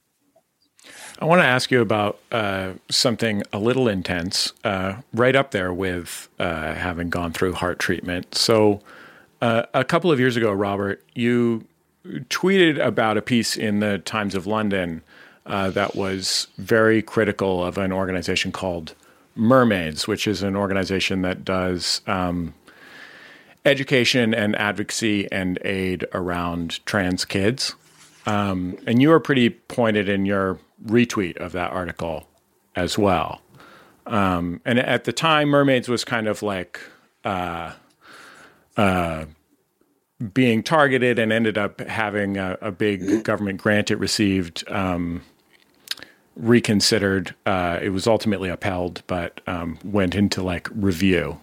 Speaker 3: I want to ask you about uh, something a little intense, uh, right up there with uh, having gone through heart treatment. So uh, a couple of years ago, Robert, you tweeted about a piece in the Times of London uh, that was very critical of an organization called Mermaids, which is an organization that does um, education and advocacy and aid around trans kids. Um, and you were pretty pointed in your retweet of that article as well. Um, and at the time, Mermaids was kind of like uh, uh, being targeted and ended up having a, a big government grant it received um, reconsidered. Uh, it was ultimately upheld, but um, went into like review.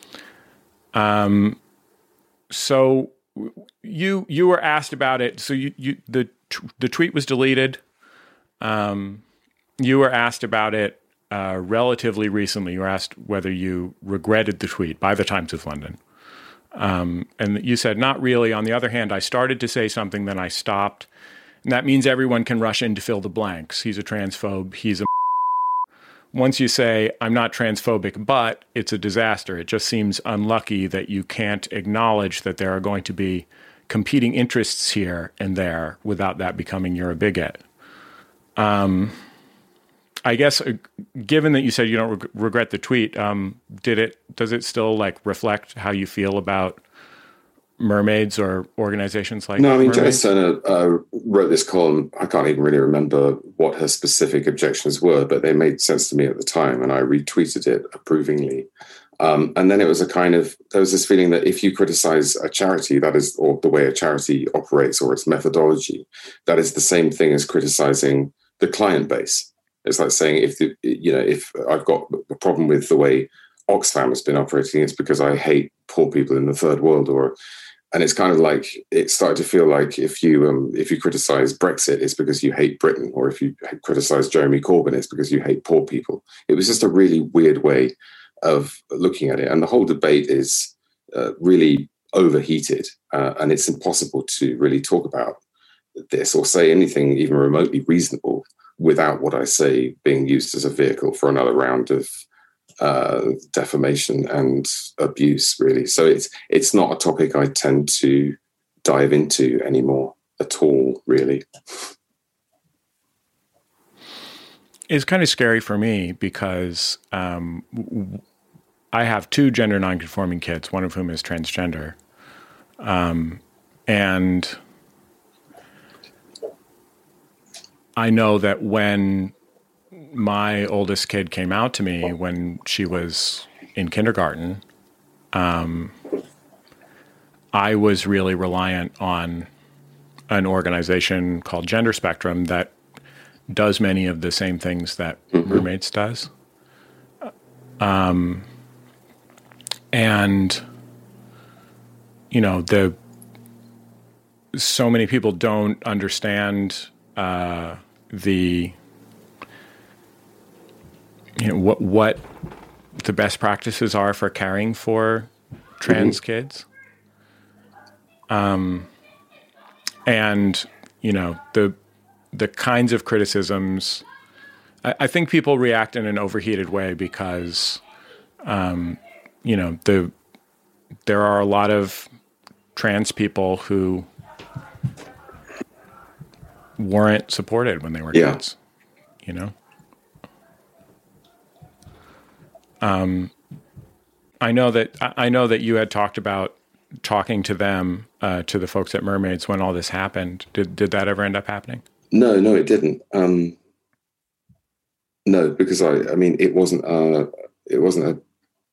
Speaker 3: Um, so you you were asked about it. So you, you the the tweet was deleted. Um, you were asked about it uh, relatively recently. You were asked whether you regretted the tweet by the Times of London. Um, and you said, not really. On the other hand, I started to say something, then I stopped. And that means everyone can rush in to fill the blanks. He's a transphobe. He's a once you say, I'm not transphobic, but it's a disaster, it just seems unlucky that you can't acknowledge that there are going to be competing interests here and there without that becoming you're a bigot. Um, I guess, uh, given that you said you don't reg- regret the tweet, um, did it, does it still like reflect how you feel about mermaids or organizations like
Speaker 5: No, I mean,
Speaker 3: Mermaids?
Speaker 5: Janice Turner uh, wrote this column. I can't even really remember what her specific objections were, but they made sense to me at the time, and I retweeted it approvingly. Um, and then it was a kind of, there was this feeling that if you criticize a charity, that is, or the way a charity operates or its methodology, that is the same thing as criticizing the client base. It's like saying, if the, you know, if I've got a problem with the way Oxfam has been operating, it's because I hate poor people in the third world, or, and it's kind of like, it started to feel like if you um, if you criticize Brexit, it's because you hate Britain, or if you criticize Jeremy Corbyn, it's because you hate poor people. It was just a really weird way of looking at it. And the whole debate is uh, really overheated, uh, and it's impossible to really talk about this or say anything even remotely reasonable without what I say being used as a vehicle for another round of uh, defamation and abuse, really. So it's it's not a topic I tend to dive into anymore at all, really.
Speaker 3: It's kind of scary for me because um, I have two gender nonconforming kids, one of whom is transgender. Um, and I know that when my oldest kid came out to me when she was in kindergarten, um, I was really reliant on an organization called Gender Spectrum that does many of the same things that mm-hmm. Mermaids does. Um, and, you know, the so many people don't understand uh, the, you know, what what the best practices are for caring for trans mm-hmm. kids. Um, and, you know, the the kinds of criticisms, I, I think people react in an overheated way because, um, you know, the there are a lot of trans people who weren't supported when they were
Speaker 5: yeah.
Speaker 3: kids, you know? Um, I know that I know that you had talked about talking to them, uh, to the folks at Mermaids when all this happened. Did did that ever end up happening?
Speaker 5: No, no, it didn't. Um, no, because I, I mean, it wasn't. Uh, it wasn't a.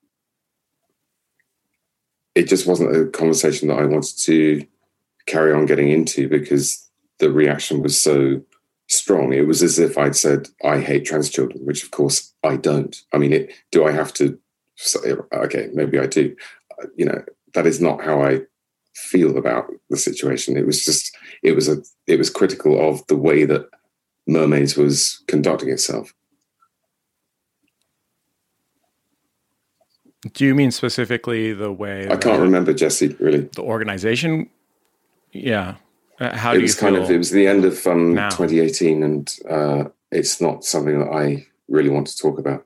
Speaker 5: It just wasn't a conversation that I wanted to carry on getting into because the reaction was so strong. It was as if I'd said, I hate trans children, which of course I don't. I mean, it, do I have to say, okay, maybe I do. You know, that is not how I feel about the situation. It was just, it was a, it was critical of the way that Mermaids was conducting itself.
Speaker 3: Do you mean specifically the way
Speaker 5: I can't remember, Jesse, really.
Speaker 3: The organization? Yeah. Uh, how
Speaker 5: it
Speaker 3: do you
Speaker 5: was
Speaker 3: feel
Speaker 5: kind of, it was the end of um,
Speaker 3: now?
Speaker 5: twenty eighteen, and uh, it's not something that I really want to talk about.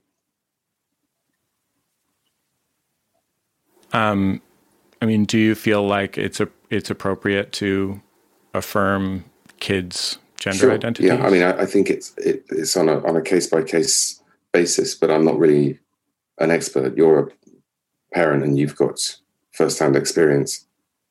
Speaker 3: Um, I mean, do you feel like it's a it's appropriate to affirm kids' gender
Speaker 5: sure.
Speaker 3: identities?
Speaker 5: Yeah, I mean, I, I think it's it, it's on a on a case by case basis, but I'm not really an expert. You're a parent, and you've got first-hand experience.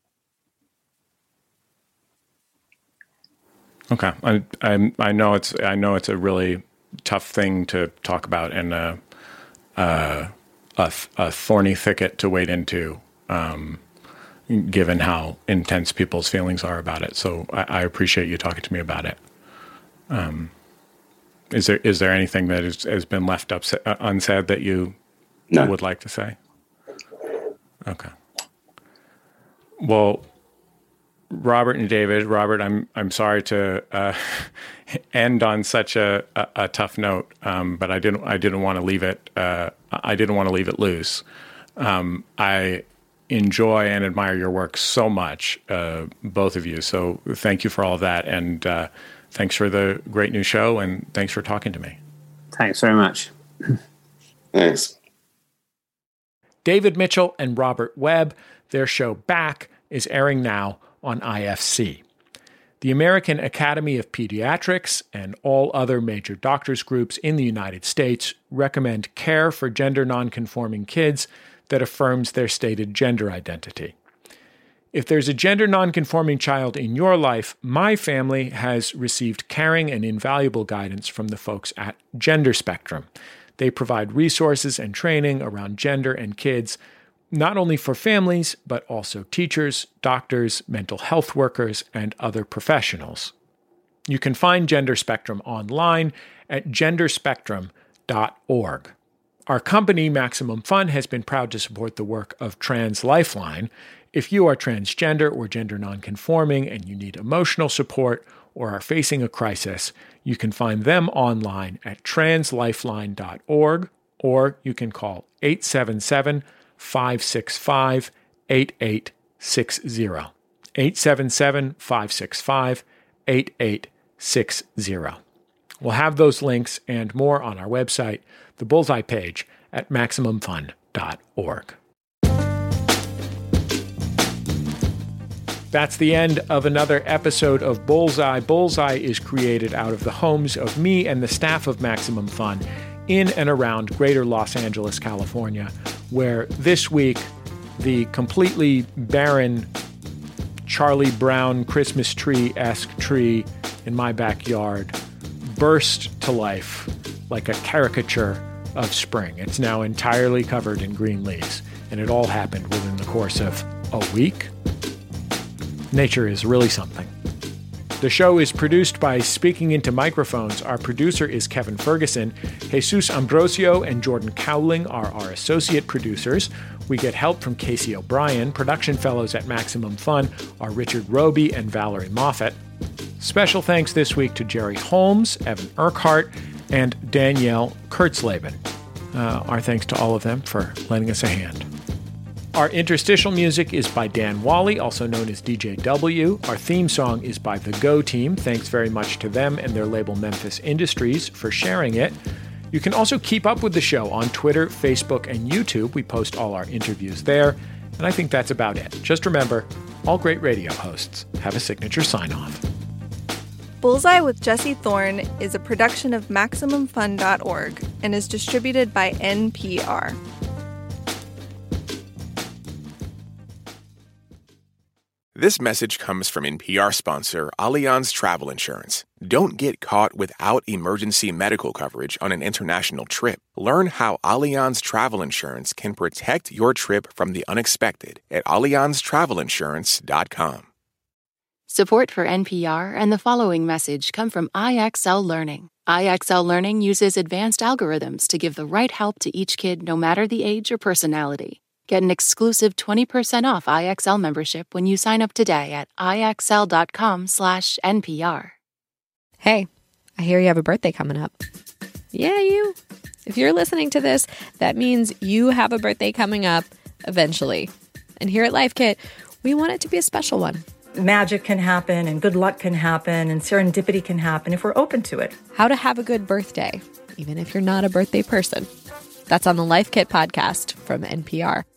Speaker 3: Okay, I, I I know it's I know it's a really tough thing to talk about and a a, a, a thorny thicket to wade into, um, given how intense people's feelings are about it. So I, I appreciate you talking to me about it. Um, is there is there anything that is, has been left upset, uh, unsaid that you
Speaker 5: no.
Speaker 3: would like to say? Okay. Well, Robert and David, Robert, I'm I'm sorry to uh, end on such a, a, a tough note, um, but I didn't I didn't want to leave it uh, I didn't want to leave it loose. Um, I enjoy and admire your work so much, uh, both of you. So thank you for all of that, and uh, thanks for the great new show, and thanks for talking to me.
Speaker 6: Thanks very much.
Speaker 5: Thanks.
Speaker 3: David Mitchell and Robert Webb, their show Back is airing now on I F C. The American Academy of Pediatrics and all other major doctors groups in the United States recommend care for gender nonconforming kids that affirms their stated gender identity. If there's a gender nonconforming child in your life, my family has received caring and invaluable guidance from the folks at Gender Spectrum. They provide resources and training around gender and kids, not only for families, but also teachers, doctors, mental health workers, and other professionals. You can find Gender Spectrum online at gender spectrum dot org. Our company, Maximum Fun, has been proud to support the work of Trans Lifeline. If you are transgender or gender nonconforming and you need emotional support or are facing a crisis, you can find them online at trans lifeline dot org, or you can call eight seven seven, five six five, eight eight six zero. eight seven seven, five six five, eight eight six zero. We'll have those links and more on our website, the Bullseye page at maximum fun dot org. That's the end of another episode of Bullseye. Bullseye is created out of the homes of me and the staff of Maximum Fun in and around greater Los Angeles, California, where this week the completely barren Charlie Brown Christmas tree-esque tree in my backyard burst to life like a caricature of spring. It's now entirely covered in green leaves, and it all happened within the course of a week. Nature is really something. The show is produced by Speaking Into Microphones. Our producer is Kevin Ferguson. Jesus Ambrosio and Jordan Cowling are our associate producers. We get help from Casey O'Brien. Production fellows at Maximum Fun are Richard Roby and Valerie Moffat. Special thanks this week to Jerry Holmes, Evan Urquhart, and Danielle Kurtzleben. Uh, our thanks to all of them for lending us a hand. Our interstitial music is by Dan Wally, also known as D J W. Our theme song is by The Go Team. Thanks very much to them and their label Memphis Industries for sharing it. You can also keep up with the show on Twitter, Facebook, and YouTube. We post all our interviews there. And I think that's about it. Just remember, all great radio hosts have a signature sign-off.
Speaker 2: Bullseye with Jesse Thorne is a production of maximum fun dot org and is distributed by N P R.
Speaker 1: This message comes from N P R sponsor Allianz Travel Insurance. Don't get caught without emergency medical coverage on an international trip. Learn how Allianz Travel Insurance can protect your trip from the unexpected at allianz travel insurance dot com.
Speaker 12: Support for N P R and the following message come from I X L Learning. I X L Learning uses advanced algorithms to give the right help to each kid no matter the age or personality. Get an exclusive twenty percent off I X L membership when you sign up today at ixl.com slash NPR.
Speaker 13: Hey, I hear you have a birthday coming up. Yeah, you. If you're listening to this, that means you have a birthday coming up eventually. And here at Life Kit, we want it to be a special one.
Speaker 14: Magic can happen and good luck can happen and serendipity can happen if we're open to it.
Speaker 13: How to have a good birthday, even if you're not a birthday person. That's on the Life Kit podcast from N P R.